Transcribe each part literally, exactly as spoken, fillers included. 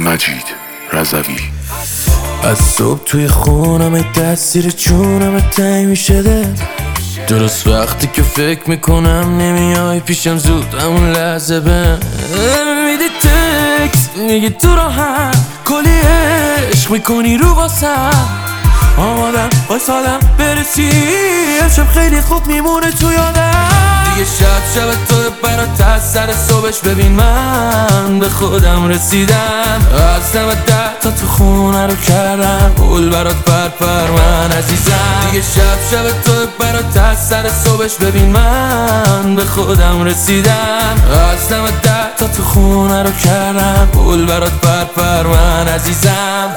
مجید رضوی. از صبح توی خونم تاثیر چونم تنگ میشه دل، درست وقتی که فکر میکنم نمیای پیشم زود همون لحظه بهم میدی تکست میگی تو راحت کلی عشق میکنی رو واسم، آمادم واسادم برسی امشب خیلی خوب میمونه تو یادم. دیگه شب شب تو برات از سر صبحش ببین من به خودم رسیدم، از نمه ده تا تو خونه رو کردم گل برات پر پر من عزیزم. دیگه شب شب تو برات از سر صبحش ببین من به خودم رسیدم، از نمه ده تا تو خونه رو کردم گل برات پر پر من عزیزم.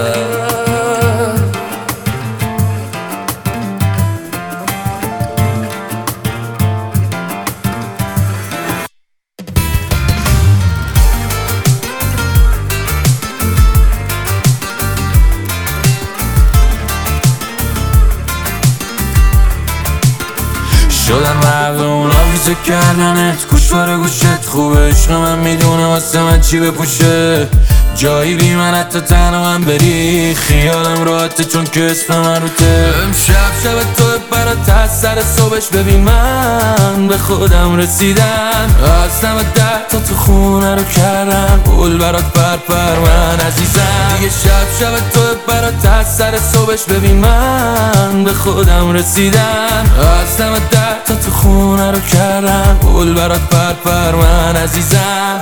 شدن مرد اونا ویزه کردنت گوش باره گوشت خوبه، عشق من میدونه واسه من چی بپوشه، جایی بی من حتی تنها هم بری خیالم راحته چون که اسم من روته. امشب شب تو برات از سر صبحش ببین من به خودم رسیدم، از نمه ده تا تو خونه رو کردم گل برات پر پر من عزیزم. دیگه شب شب تو برات از سر صبحش ببین من به خودم رسیدم، از نمه ده تا تو خونه رو کردم گل برات پر پر من عزیزم.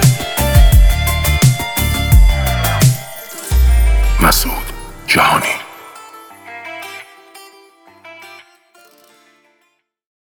مسعود جهانی.